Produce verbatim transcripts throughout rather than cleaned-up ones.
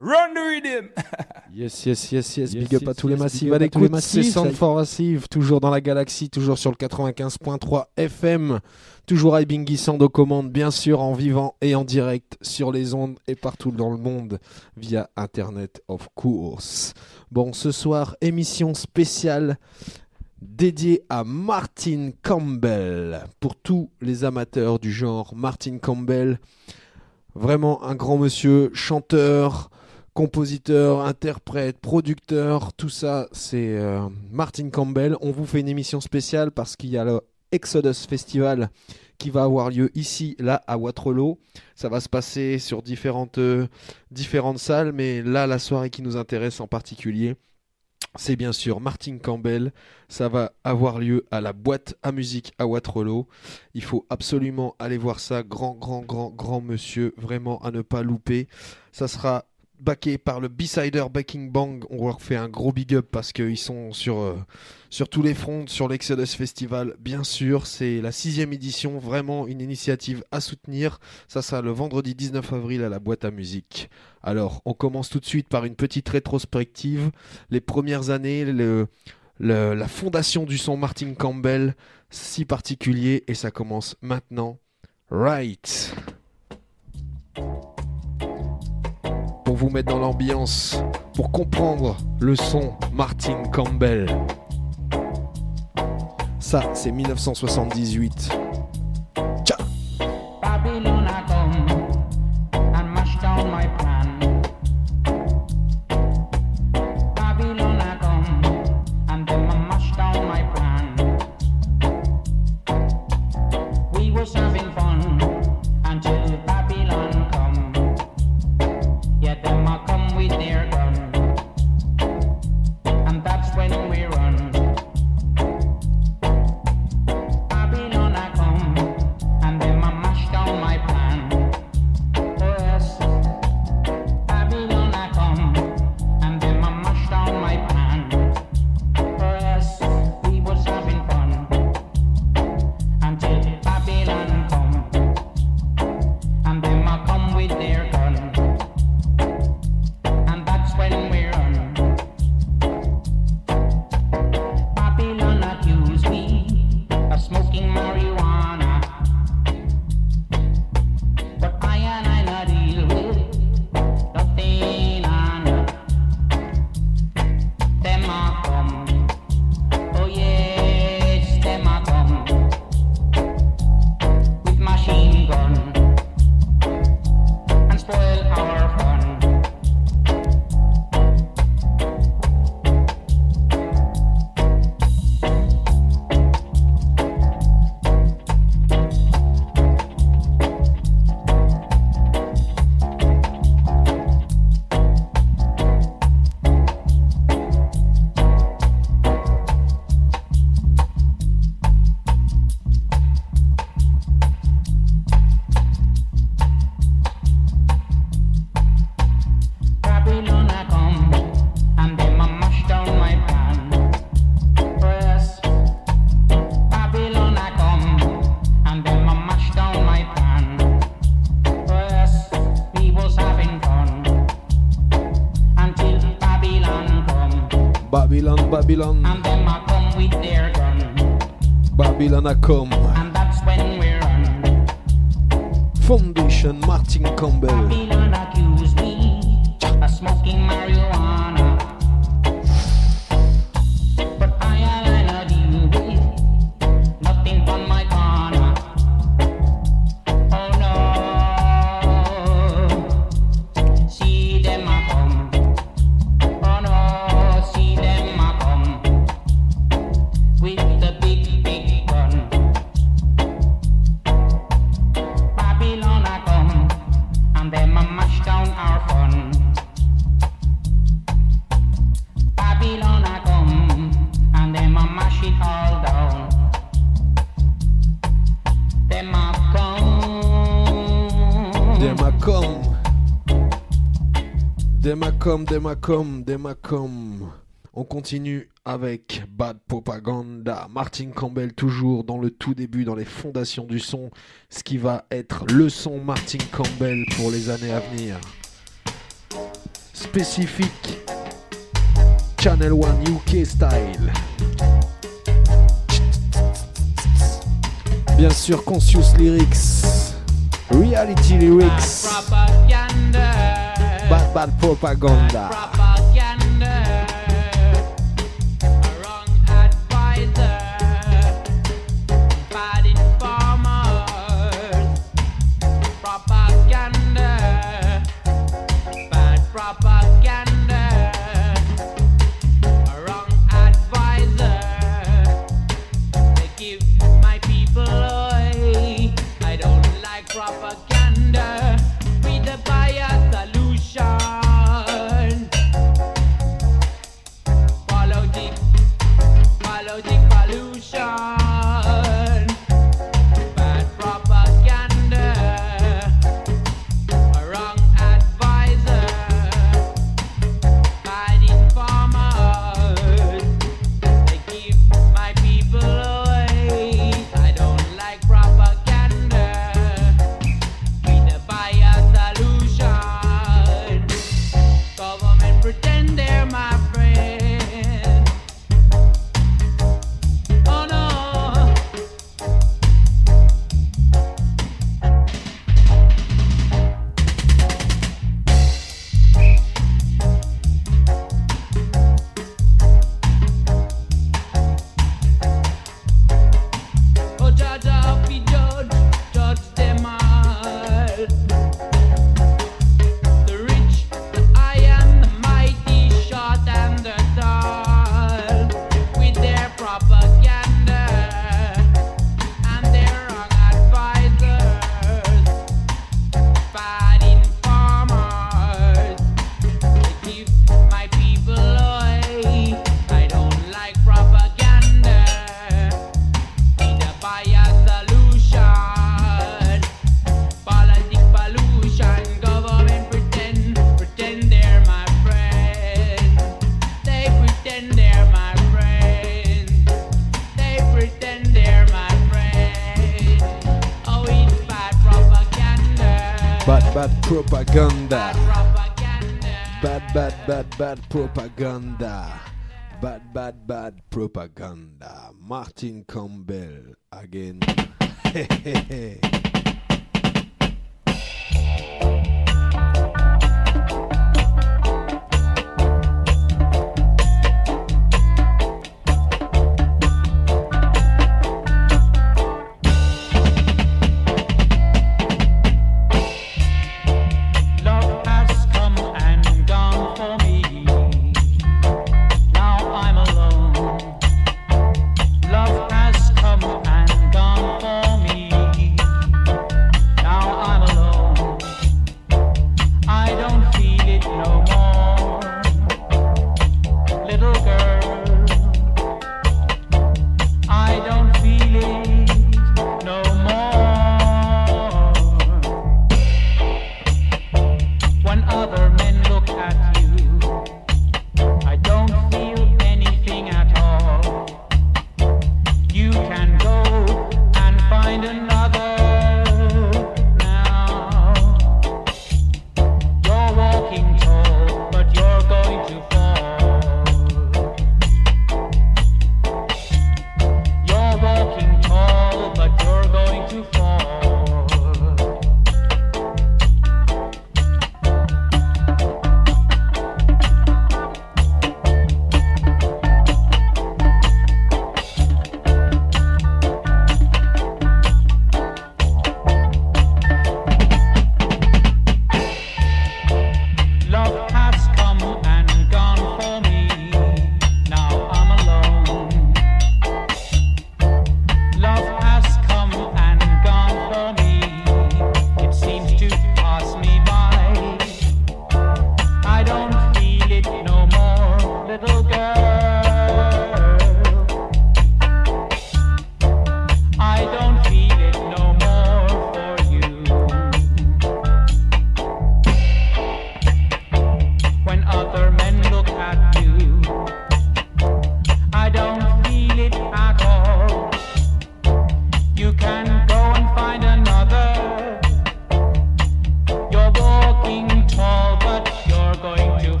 Run the rhythm. Yes, yes, yes, yes. Yes, Big up yes, à tous les yes, massifs big à up à tous les l'écoute. massifs, C'est Sound ça y- for Massive, toujours dans la galaxie, toujours sur le quatre-vingt-quinze point trois F M. Toujours Ibingi Sound aux commandes, bien sûr, en vivant et en direct sur les ondes et partout dans le monde via Internet, of course. Bon, ce soir, émission spéciale dédiée à Martin Campbell. Pour tous les amateurs du genre, Martin Campbell, vraiment un grand monsieur, chanteur, compositeur, interprète, producteur, tout ça, c'est euh, Martin Campbell. On vous fait une émission spéciale parce qu'il y a le Exodus Festival qui va avoir lieu ici, là, à Waterloo. Ça va se passer sur différentes, euh, différentes salles, mais là, la soirée qui nous intéresse en particulier, c'est bien sûr Martin Campbell. Ça va avoir lieu à la boîte à musique à Waterloo. Il faut absolument aller voir ça. Grand, grand, grand, grand monsieur. Vraiment à ne pas louper. Ça sera backé par le B-Sider Backing Bang. On leur fait un gros big up parce qu'ils sont sur, euh, sur tous les fronts, sur l'Exodus Festival. Bien sûr, c'est la sixième édition. Vraiment une initiative à soutenir. Ça sera le vendredi dix-neuf avril à la boîte à musique. Alors, on commence tout de suite par une petite rétrospective. Les premières années, le, le, la fondation du son Martin Campbell, si particulier, et ça commence maintenant. Right. Pour vous mettre dans l'ambiance, pour comprendre le son Martin Campbell. Ça, c'est dix-neuf cent soixante-dix-huit. Ciao. Babylon I come and mash down my plan. Babylon I come and them a mash down my plan. We was having fun until Babylon come. Yeah, them a come with their gun, and that's when we run. Babylon I come and them a mash down my plan. Oh yes, Babylon I come and them a mash down my plan. Oh yes, we was having fun until Babylon come, and them a come with their gun, and that's when we run. Babylon accuse me of smoking marijuana, but I and I not deal with nothing on them a come. Oh yes, them a come with machine gun and spoil our fun. Babylon I come and them a mash down my plan. Oh yes, Babylon I come and them a mash down my plan. Oh yes, we was having fun until Babylon come, Babylon, Babylon, and them a come with their gun, Babylon a come. and that's when we run. Foundation Martin Campbell. Babylon accuse me of smoking marijuana, but I and I not deal with nothing but my corner. Oh no, see them a come. Oh no, see them a come with the big big gun. Babylon I come and them a mash down our fun. Babylon I come and them a mash it all down. Them a come. Them a come. Them a come, them a come, them a come. On continue avec Bad Propaganda. Martin Campbell toujours dans le tout début, dans les fondations du son. Ce qui va être le son Martin Campbell pour les années à venir. spécifique Channel One U K style. Bien sûr, Conscious Lyrics, Reality Lyrics, Bad Bad Propaganda. Propaganda. Bad, bad, bad, bad propaganda. Bad, bad, bad propaganda. Martin Campbell again. Love has come and gone for me.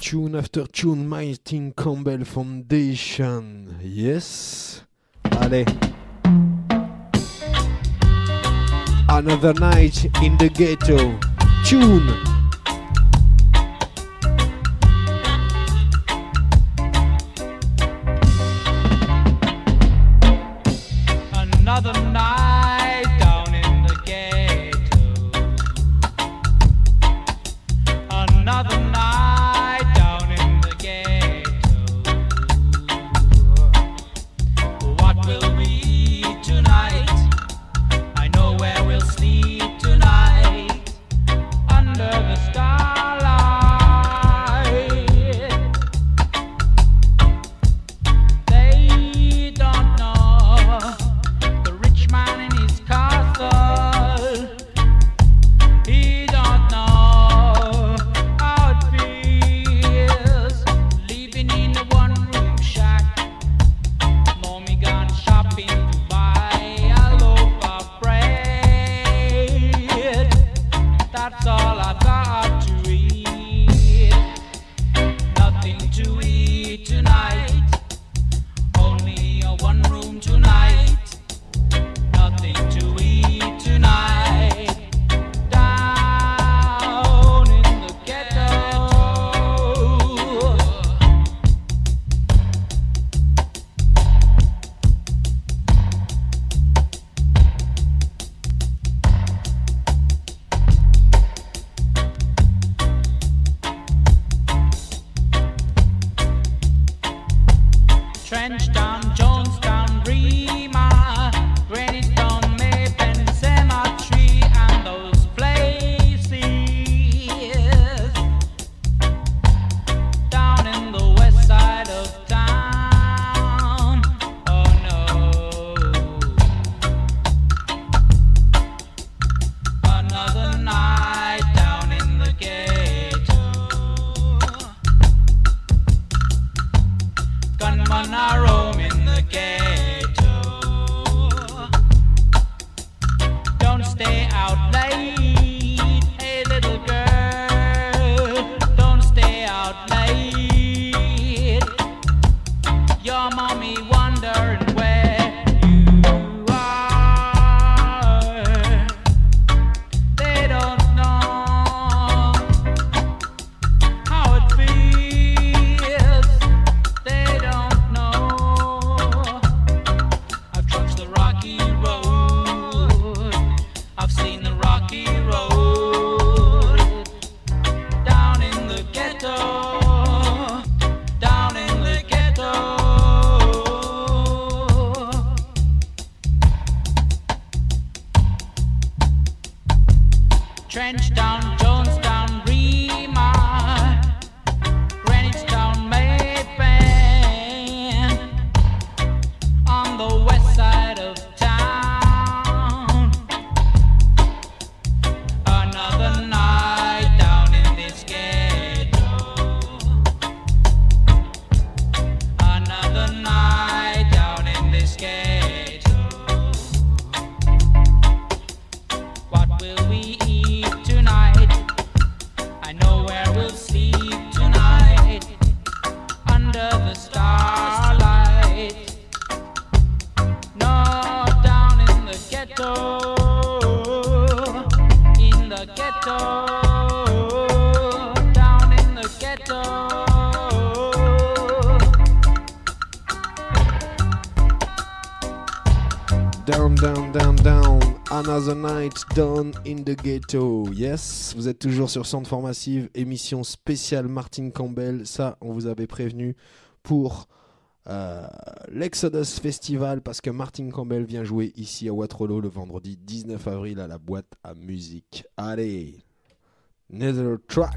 tune after tune, Martin Campbell Foundation. Yes. Allez. Another night in the ghetto. Tune. Another night down in the ghetto. Another night down in the ghetto. What will we eat tonight? I know where we'll sleep tonight. Under the starlight. They don't know the rich man in his castle. He don't know how it feels living in a one-room shack. Mommy gone shopping to buy a loaf of bread. That's all I got to eat. Nothing to eat tonight. Only a one-room tonight. Nothing to eat tonight. Down in the ghetto. Trenchtown, Jonestown, Rema, Greenwich, Mapen, Cemetery, and those places down in the west side of town. Oh no, another night down in the ghetto. Gunmen are roaming the ghetto. Don't stay out late, hey little girl. Don't stay out late. Your mommy wondering where you are. They don't know how it feels. They don't know. I've trudged the rocky road. I've seen the rocky road. Down in the ghetto. Down in the ghetto. Trenchtown, Jonestown, Rema, Greenwich Town, Mapen, on the west side of town. Another night down in this ghetto. Another night down in this ghetto. What will we eat tonight? I know where we'll sleep tonight. Under the starlight. No, down in the ghetto. In the ghetto. Down in the ghetto. Down, down, down, down. Another night down in the ghetto. Yes, vous êtes toujours sur Centre Massive, émission spéciale Martin Campbell. Ça, on vous avait prévenu pour euh, l'Exodus Festival parce que Martin Campbell vient jouer ici à Waterloo le vendredi dix-neuf avril à la boîte à musique. Allez, another track.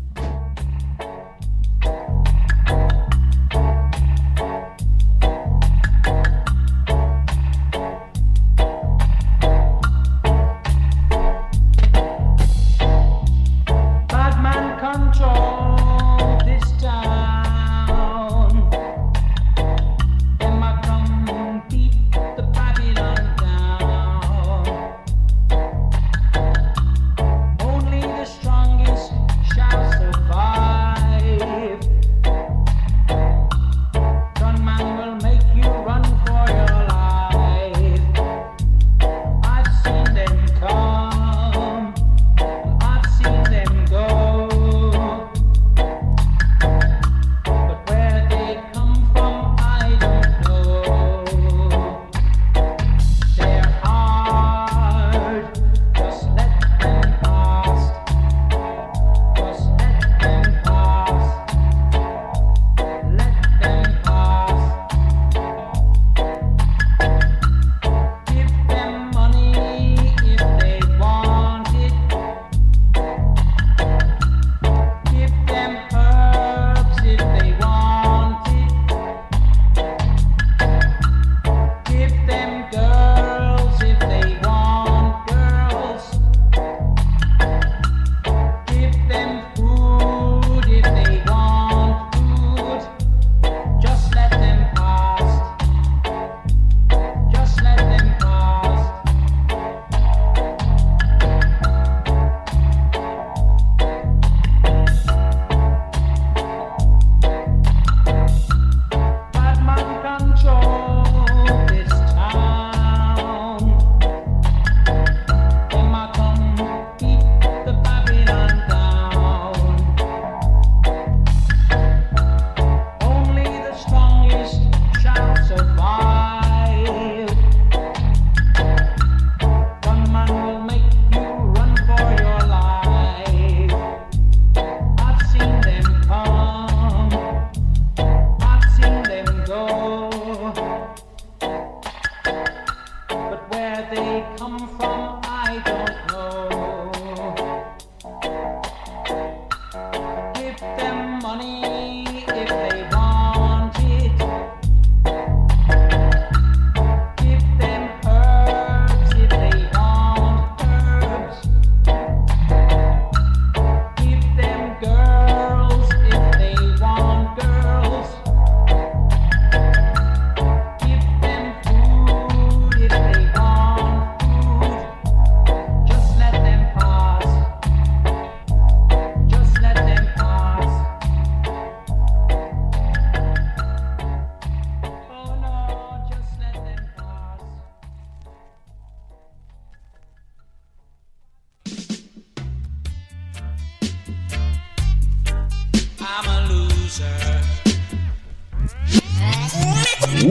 Bad man control this town. Them a come beat the Babylon down. Only the strongest shall survive.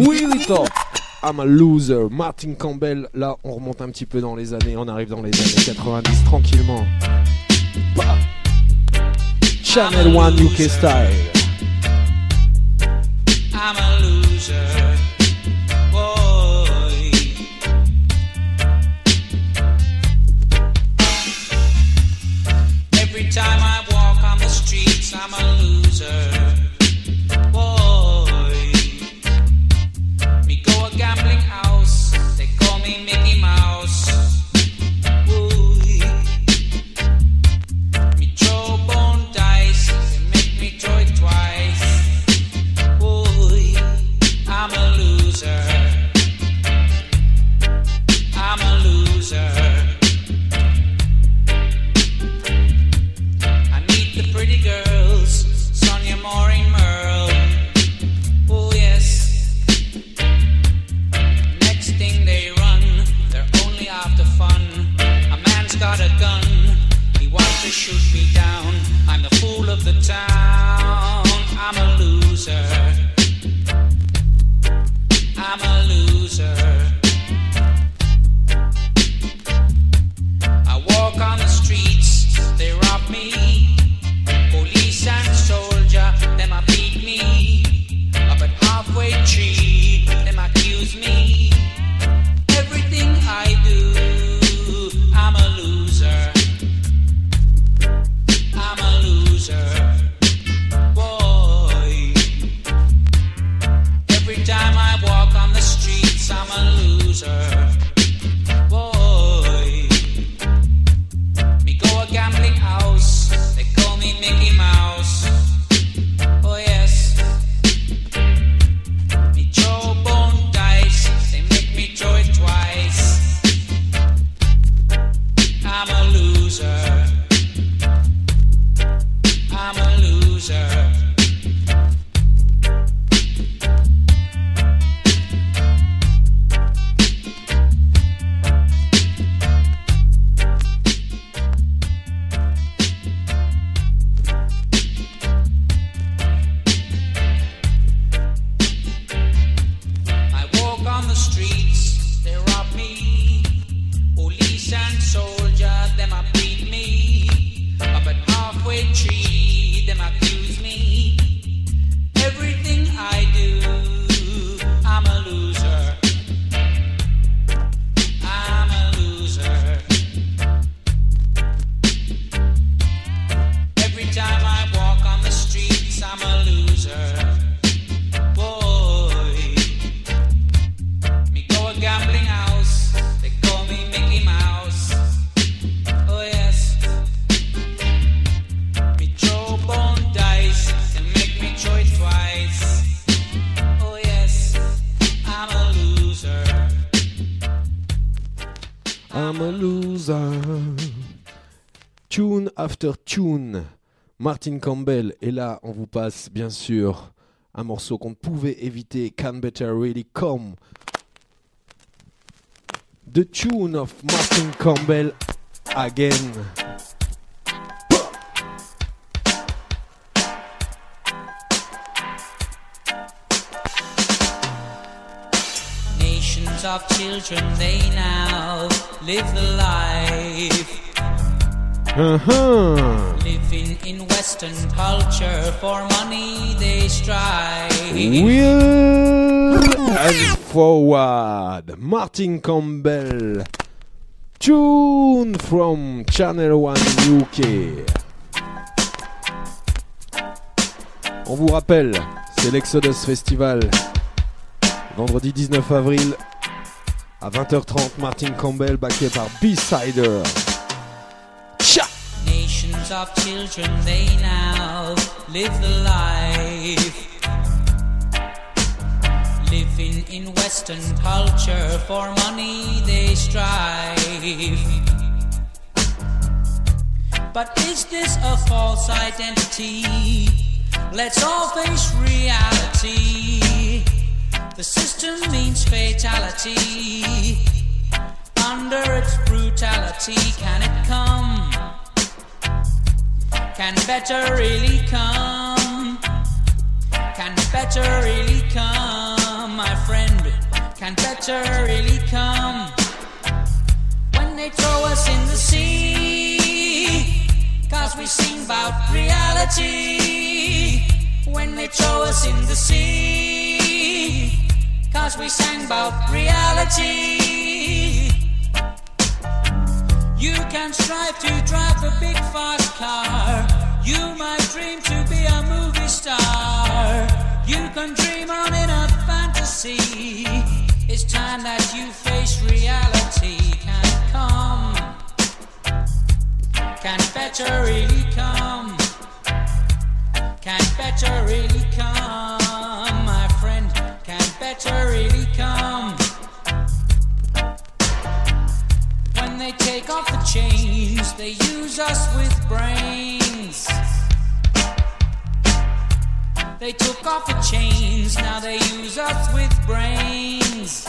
Willie Talk, I'm a loser. Martin Campbell, là on remonte un petit peu dans les années, on arrive dans les années quatre-vingt-dix tranquillement. Bah. Channel One U K style. I'm a loser, boy. Every time I walk on the streets, I'm a loser, boy. Me go a gambling house, they call me Mickey Mouse. Boy. Me throw bone dice, they make me throw it twice. Boy, I'm a loser. I'm a loser. I meet the pretty girls, Sonia, Maureen, Merle. Oh yes. Next thing they run, they're only after fun. A man's got a gun, he wants to shoot me down. I'm the fool of the town. I'm a loser. I'm a loser. I walk on the streets, they rob me. Police and soldier, them a beat me. Up at halfway tree, them accuse me. Everything I do, I'm a loser. I'm a loser, boy. Every time I walk on the streets, I'm a loser, boy. Me go a gambling house, they call me Mickey Mouse. Oh yes. Me throw bone dice, they make me throw it twice. I'm a loser. I'm a loser. I walk on the streets, they rob me. Police and soldier, them a beat me. Up at halfway tree, them accuse me. Everything I do, I'm a loser. I'm a loser. Every time I walk on the streets, I'm a loser. Boy, me go a gambling house, they call me Mickey Mouse. Oh yes. Me throw bone dice and make me throw it twice. Oh yes, I'm a loser. I'm a loser. Tune after tune. Martin Campbell. Et là, on vous passe, bien sûr, un morceau qu'on ne pouvait éviter. Can Better Really Come. The tune of Martin Campbell again. Nations of children, they now live the life. Uh-huh. Living in Western culture, for money they strive. Will and forward. Martin Campbell. Tune from Channel One U K. On vous rappelle, c'est l'Exodus Festival. Vendredi dix-neuf avril à vingt heures trente, Martin Campbell backé par B-Sider. Cha! Nations of children, they now live the life. Living in Western culture, for money they strive. But is this a false identity? Let's all face reality. The system means fatality. Under its brutality, can it come? Can better really come? Can better really come? my friend, can better really come when they throw us in the sea, cause we sing about reality. When they throw us in the sea, cause we sang about reality. You can strive to drive a big fast car, you might dream to be a movie star, you can dream on in a fantasy. It's time that you face reality. Can come, can better really come, can better really come, my friend, can better really come. When they take off the chains, they use us with brains. They took off the chains, now they use us with brains.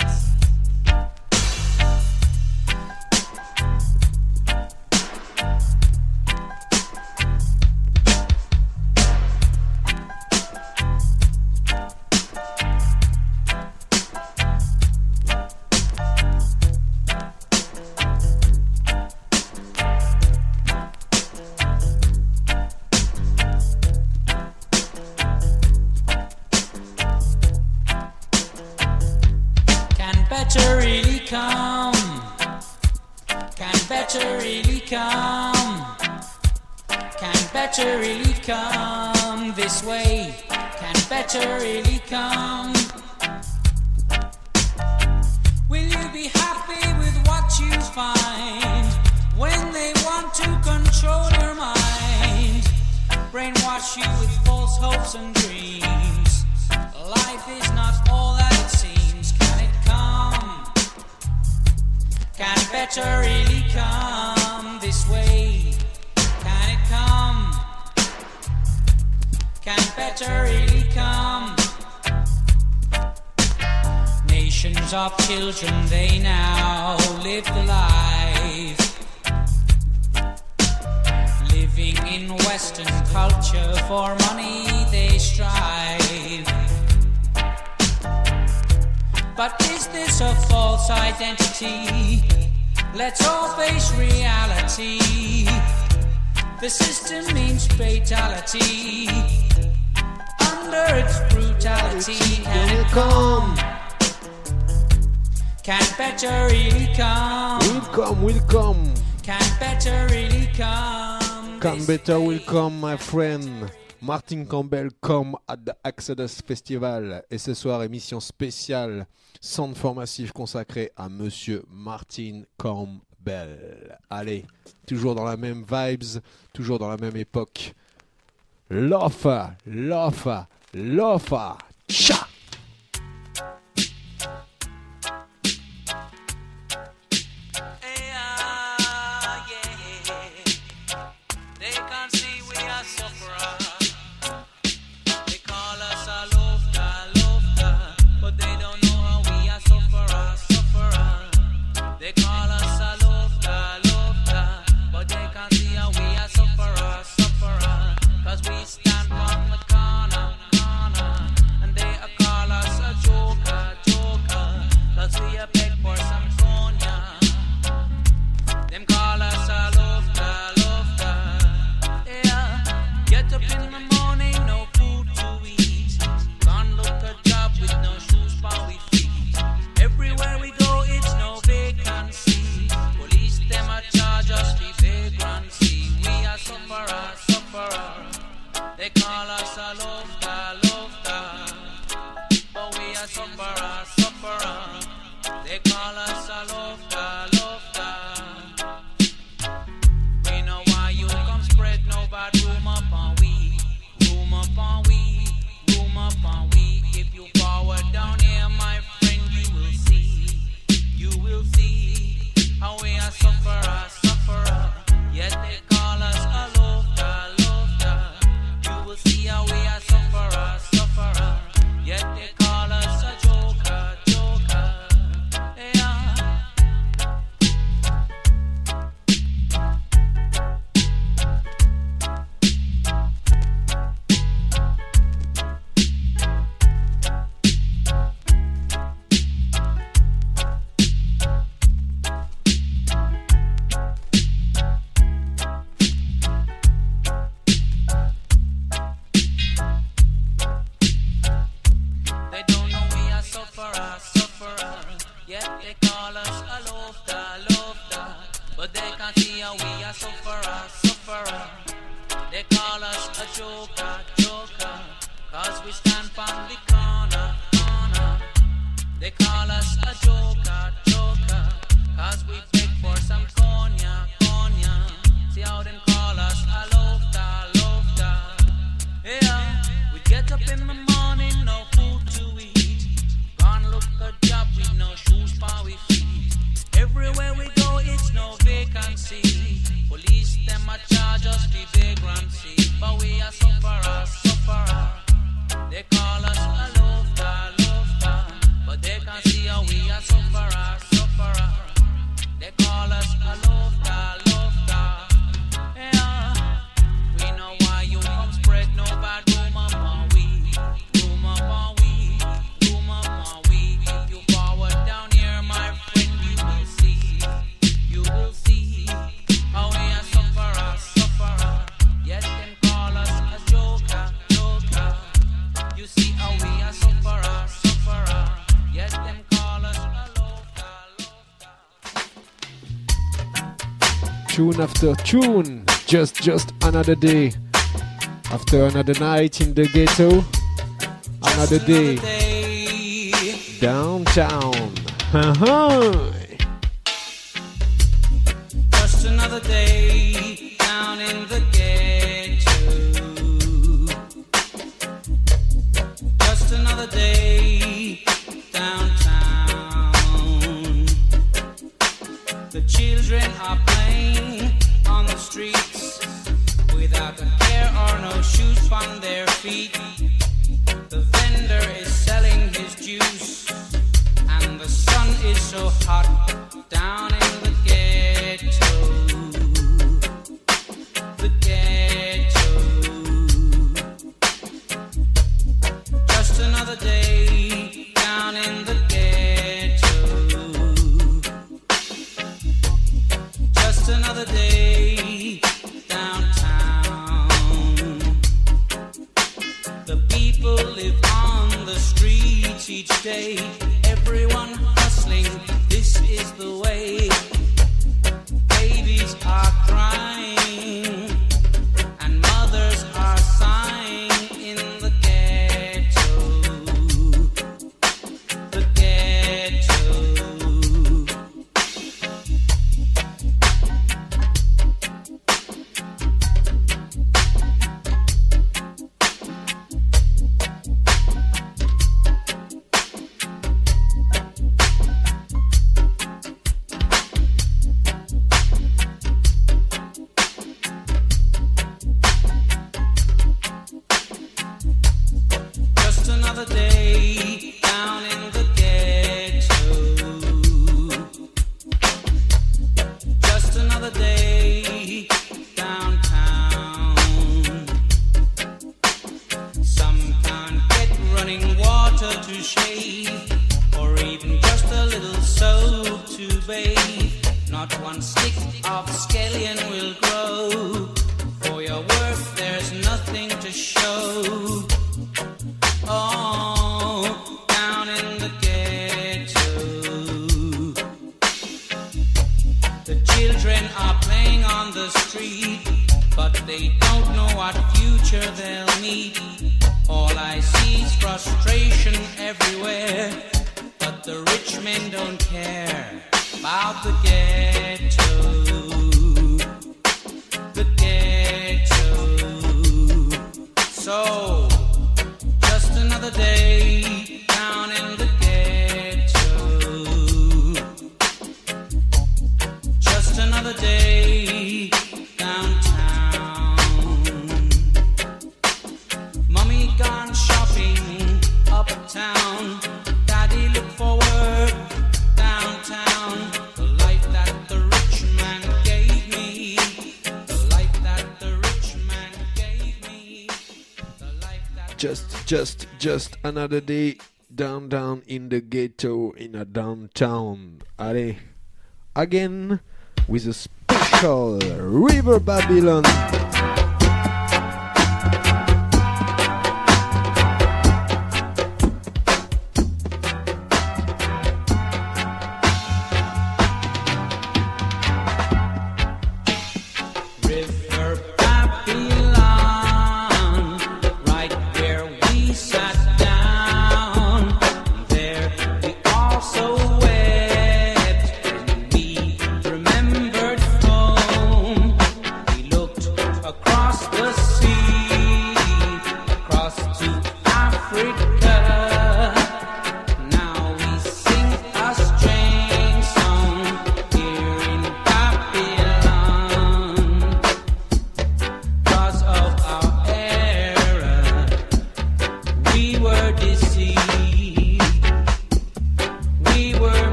Better really come, can better really come, can better really come this way, can better really come. Will you be happy with what you find when they want to control your mind, brainwash you with false hopes and dreams? Life is not all that it seems. Can it come? Can it better really come this way? Can it come? Can it better really come? Nations of children, they now live the life, living in Western culture, for money they strive. But is this a false identity? Let's all face reality. The system means fatality. Under its brutality, can it come? Can better really come? Will come, will come. Can better really come? Can better will come, my friend. Martin Campbell come at the Exodus Festival. Et ce soir, émission spéciale Sound for Massive consacrée à Monsieur Martin Campbell. Allez, toujours dans la même vibes, toujours dans la même époque. Lofa, Lofa, Lofa, Cha! Yet they call us a joker, joker. Yet they call us a lofter, lofter, but they can't see how we are sufferer, sufferer. They call us a joker, joker, cause we stand on the corner, corner. They call us a joker, joker, cause we beg for some cognac, cognac. See how them call us a lofter, lofter. Yeah, we get up in the morning, no food to eat. Gone look a job with no shoes for we feet. Everywhere we go, it's no vacancy. Police them a charge us for vagrancy, but we are sufferer, sufferer. They call us a lofter, lofter, but they can't see how we are sufferer, sufferer. They call us a lofter, lofter. Yeah, we know why you come spread no bad rumor for we, rumor for we, rumor for we. If you forward down here, my friend, you will see, you will see how we are sufferer, sufferer. Yet them call us a joker, joker. You see how we are sufferer, sufferer. Yet them call us a lofter, lofter. Tune after tune, just just another day. After another night in the ghetto, another day downtown. Just another day down in the ghetto. Just another day downtown. The children are playing on the streets without a care or no shoes on their feet. The vendor is selling his juice, and the sun is so hot down in the ghetto. The ghetto. Just another day down in the ghetto. Just another day downtown. The people live on the streets each day. Everyone hustling, this is the way. Babies are crying and mothers are sighing in the ghetto. The ghetto. Just another day down in the ghetto. Just another day downtown. Some can't get running water to shave, or even just a little soap to bathe. Not one stick of scallion will grow. For your work there's nothing to show. Oh, down in the ghetto. The children are playing on the street, but they don't know what future they'll meet. All I see is frustration everywhere, but the rich men don't care about the ghetto. The ghetto. So just another day down in the ghetto. Just another day downtown. Mommy gone shopping uptown. Daddy look for work downtown. The life that the rich man gave me. The life that the rich man gave me. The life that Just, just, just another day down, down in the ghetto in a downtown. Allez, again with a special River Babylon.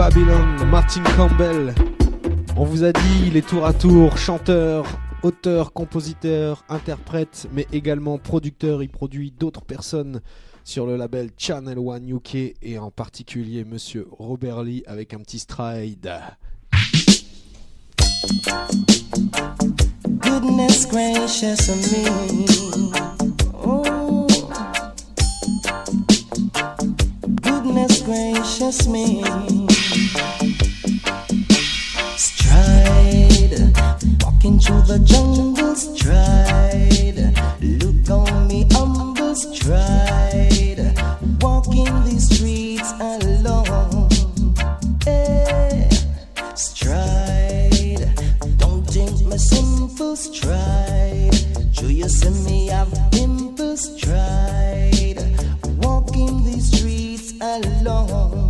Babylon, Martin Campbell. On vous a dit, il est tour à tour chanteur, auteur, compositeur, interprète, mais également producteur. Il produit d'autres personnes sur le label Channel One U K et en particulier Monsieur Robert Lee avec un petit stride. Goodness gracious me, oh, goodness gracious me. Stride, walking through the jungle, stride. Look on me, humble stride. Walking the streets alone, eh, stride. Don't think me simple stride. Do you see me have dimple stride? Walking the streets alone.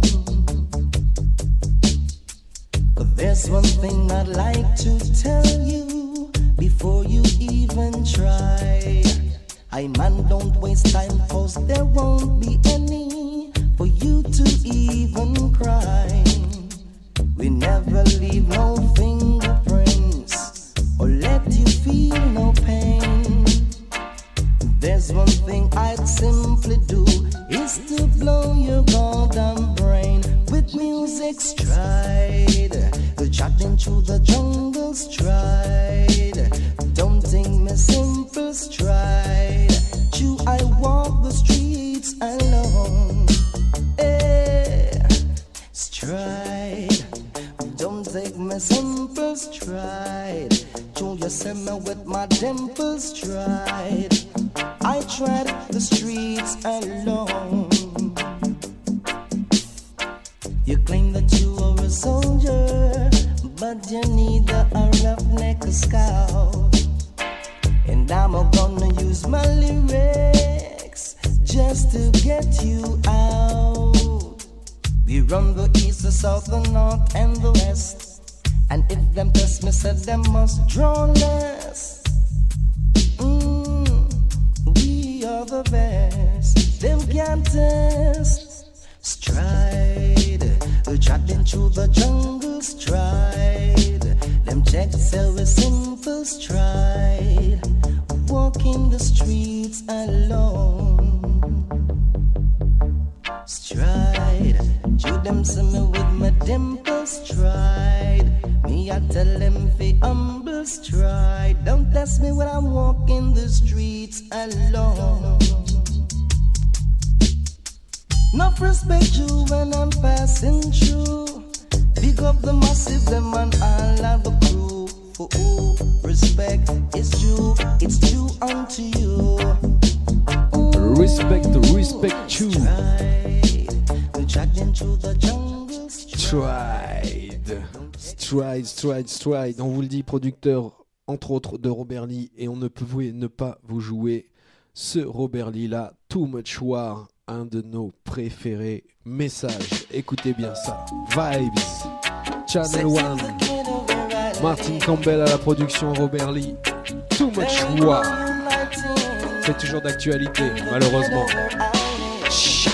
But there's one thing I'd like to tell you before you even try. I man, don't waste time, cause there won't be any for you to even cry. We never leave no fingerprints or let you feel no pain. There's one thing I'd simply do, is to blow your goddamn brain with music stride. Chatting through the jungle stride. Don't think me simple stride. You, I walk the streets alone. Eh, stride. Don't take me simple stride. You, you see me with my dimple stride. I tread the streets alone. You claim that you are a soldier, but you need a roughneck scout. And I'm gonna use my lyrics just to get you out. We run the east, the south, the north, and the west. And if them test me, said them must draw less. Mm, we are the best. Them can't test. Stride, chatting through the jungle stride. Them checks say we simple stride. Walking the streets alone. Stride, you them see me with my dimple stride. Me I tell them fi humble stride. Don't test me when I'm walking the streets alone. Enough respect you when I'm passing through. Big up the massive, them and all of the crew. For oh, respect is due, it's due unto you. Ooh, Respect, respect you. Stride, stride, stride, stride. On vous le dit, producteur, entre autres, de Robert Lee. Et on ne peut ne pas vous jouer ce Robert Lee là, Too Much War. Un de nos préférés. Message, écoutez bien ça. Vibes, Channel One, Martin Campbell à la production, Robert Lee. Too Much War. C'est toujours d'actualité, malheureusement. Tch.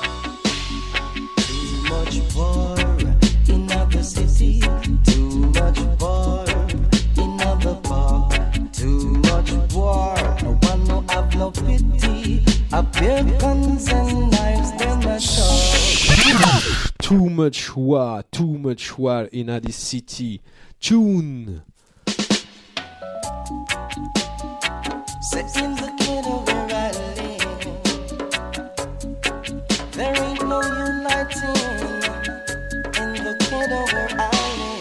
Too much war in other city. Too much war in other bar. Too much war. No one no have no pity. Up here guns and knives, them a talk. Too much war, too much war in a city. Tune. Set in the ghetto where I live. There ain't no uniting in the ghetto where I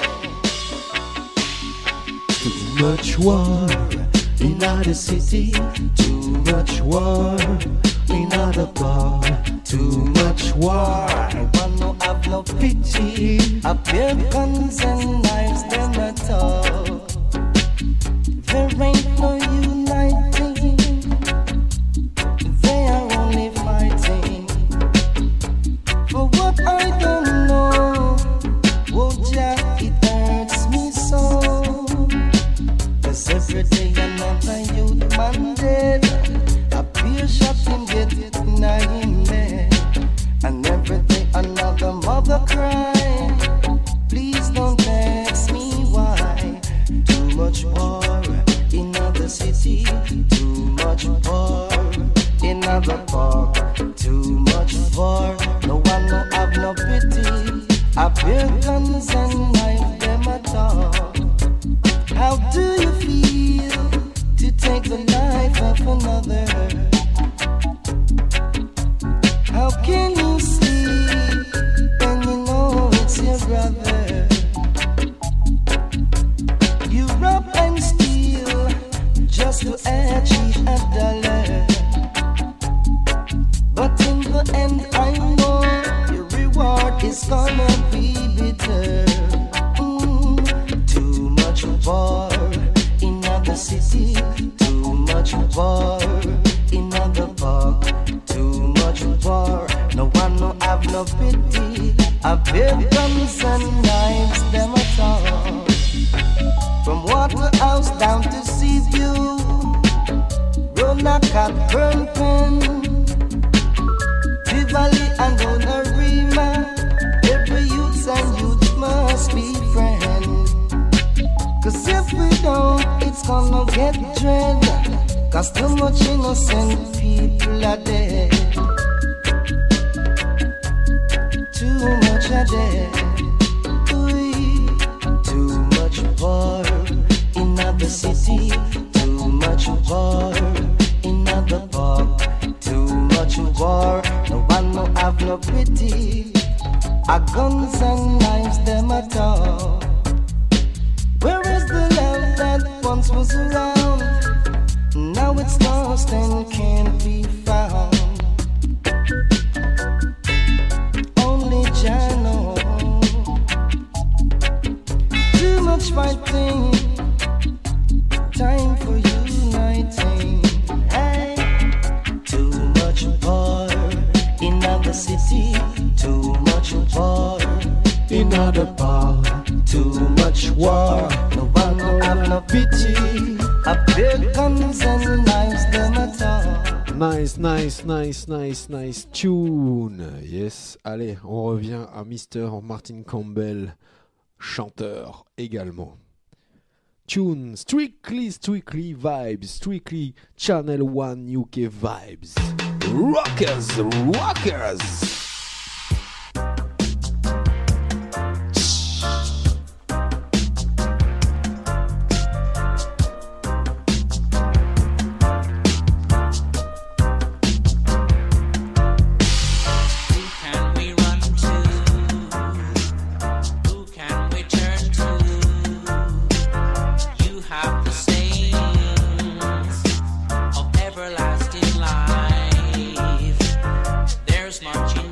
live. Too much war in a city. Too much war in a bar. Too much war. No one no have no pity. Up here guns and knives, them a talk. There ain't no uniting. They are only fighting for what I don't know. Oh, Jack, it hurts me so. 'Cause every day another youth man dead. A beer shot him get it in him bed. And every day another mother cry. bear guns and knife them at all. How do you feel to take the life of another? How can you sleep when you know it's your brother? You rob and steal just to achieve a dollar. But in the end I know your reward is gonna be bitter. Mm, too much war in the city, too much war in the park, too much war. No one no have no pity. I bear guns and knives them at all. From Waterhouse down to Seaview, Roanoke at Burn Tivoli and Onarima, every youth and youth must be friends. Cause if we don't, it's gonna get dread. Cause too much innocent people are dead. Too much are dead. Ooh, too much war in the city, too much war in the park, too much war. No one no have no pity. Our guns and knives them at all. Where is the love that once was around? Now it's lost and can't be found. Only Jah knows. Too much fighting, time for uniting. Hey, too much war in the city, too much war in the park, too much war. No one no have no pity. I bear guns and knives them at all. Nice, nice, nice, nice, nice tune. Yes, allez, on revient à mister Martin Campbell, chanteur également. Tune, strictly, strictly vibes, strictly Channel One U K vibes. Rockers, rockers. Everlasting life. There's much in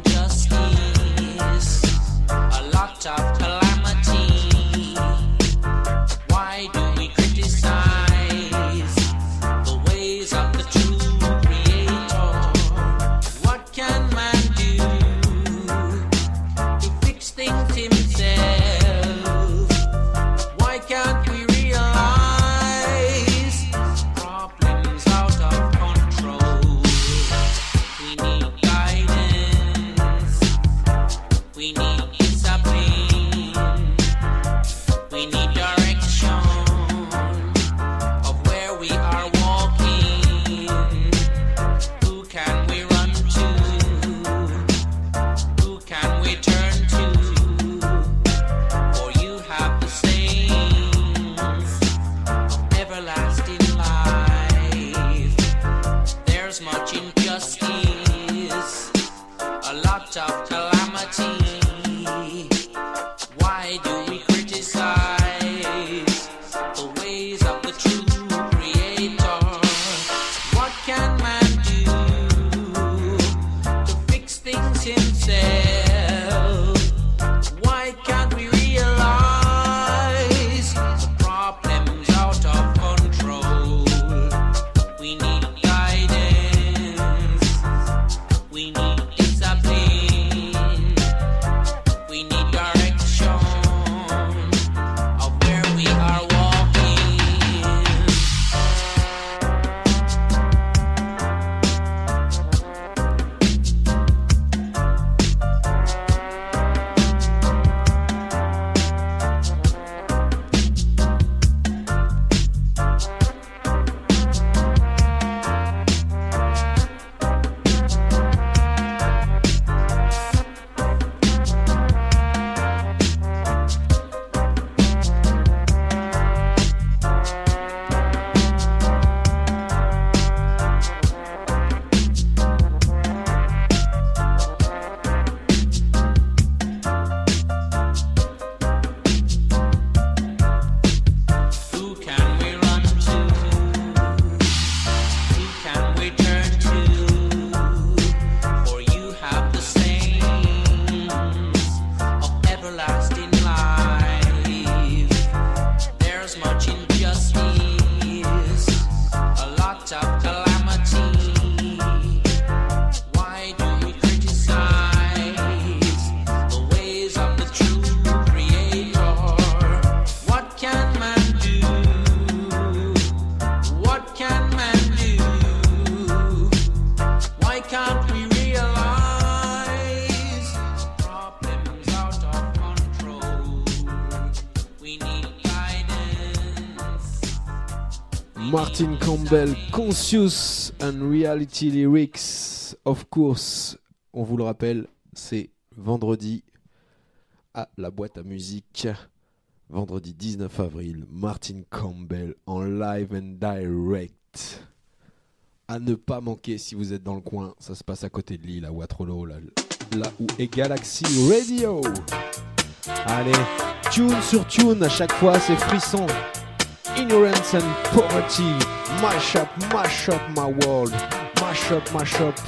Martin Campbell, Conscious and Reality Lyrics, of course. On vous le rappelle, c'est vendredi à la boîte à musique. Vendredi dix-neuf avril, Martin Campbell en live and direct. À ne pas manquer si vous êtes dans le coin. Ça se passe à côté de Lille, à Waterloo, là, là où est Galaxy Radio. Allez, tune sur tune, à chaque fois c'est frisson. Ignorance and poverty, mash up, mash up my world, mash up, mash up.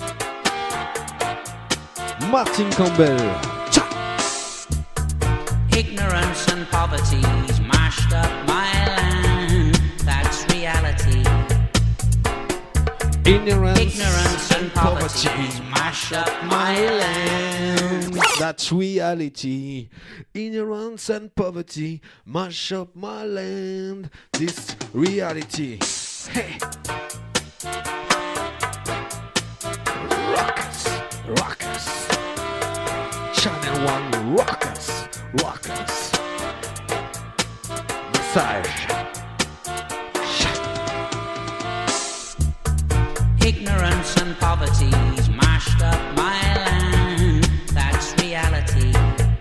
Martin Campbell. Cha! Ignorance and poverty's mashed up my land. That's reality. Ignorance, Ignorance and poverty's mashed up my land. That's reality. Ignorance and poverty mash up my land. This reality. Hey. Rockers, rockers. Channel One rockers, rockers. Message. Ignorance and poverty's mashed up my land. That's reality.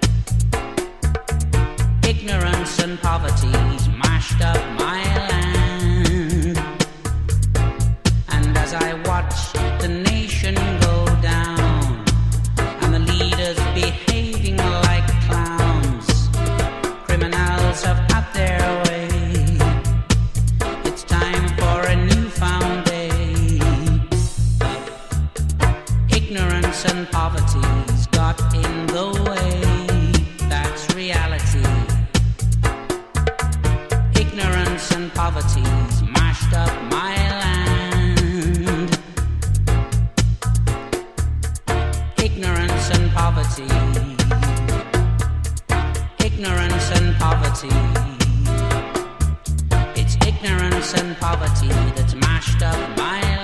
Ignorance and poverty's mashed up my land. And as I watch the nation go down, and the leaders behaving like clowns, criminals have had their way. It's time for a newfound day. Ignorance and poverty's got in the way. That's reality. Ignorance and poverty's mashed up my land. Ignorance and poverty. Ignorance and poverty. It's ignorance and poverty that's mashed up my land.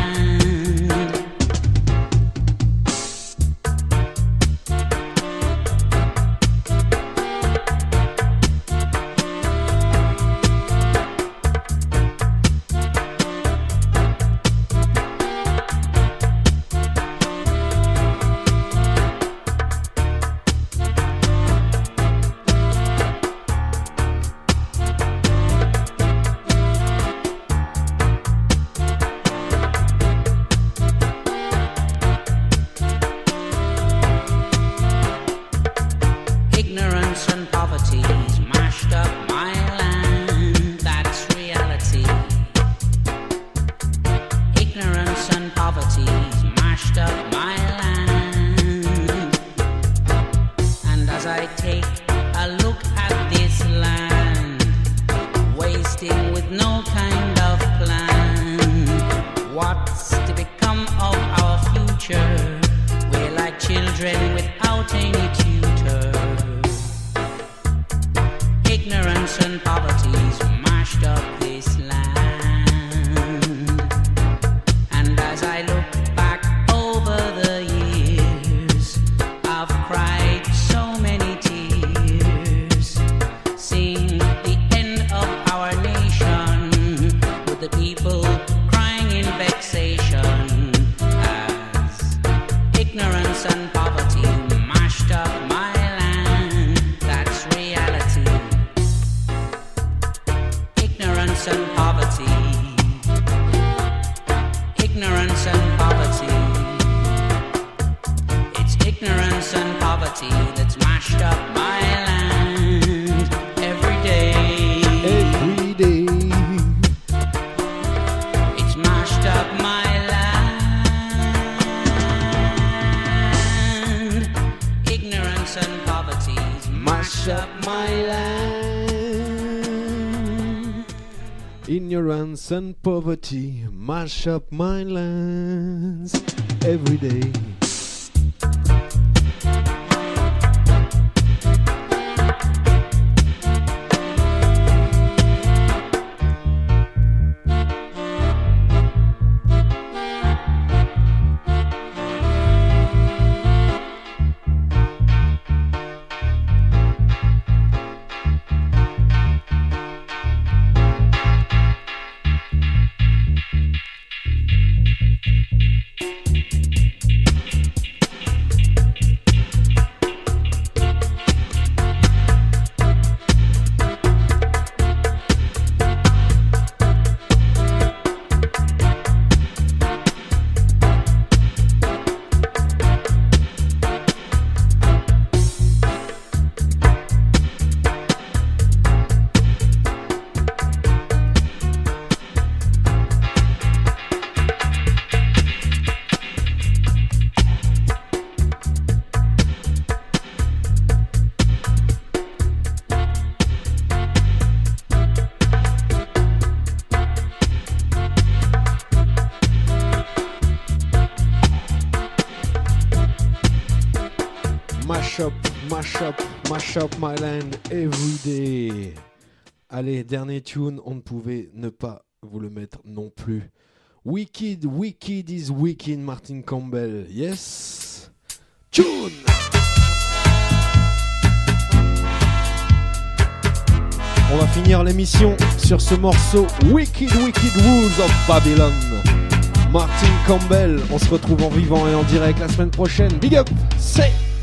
Ignorance and poverty mash up my lands every day. Mash up, mash up my land every day. Allez, dernier tune, on ne pouvait ne pas vous le mettre non plus. Wicked, wicked is wicked, Martin Campbell. Yes. Tune. On va finir l'émission sur ce morceau Wicked, Wicked Rules of Babylon. Martin Campbell, on se retrouve en vivant et en direct la semaine prochaine. Big up, c'est